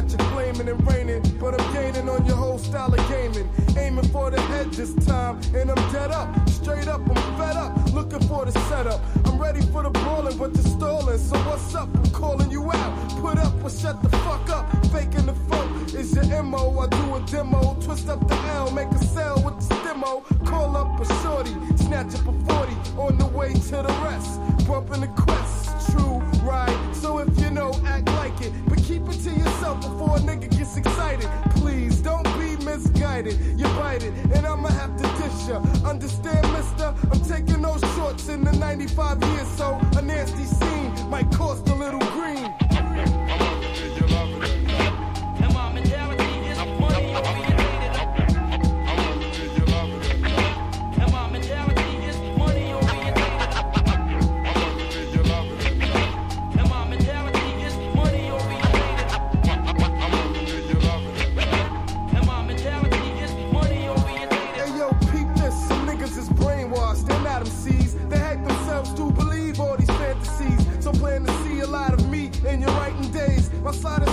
got you flaming and raining, but I'm gaining on your whole style of gaming. Aiming for the head this time, and I'm dead up. Straight up, I'm fed up, looking for the setup. I'm ready for the brawling, but you're stalling. So what's up? I'm calling you out. Put up or shut the fuck up. Faking the funk is your MO. I do a demo, twist up the L, make a sale with the stemo. Call up a shorty, snatch up a 40 on the way to the rest. Bumping the quest, it's true, right? So if you know, act like it, but keep it to yourself before a nigga gets excited. Please don't be misguided. You bite it, and I'ma have to dish ya. Understand, mister? I'm taking those shorts in the 95 years, so a nasty scene might cost a little green. My side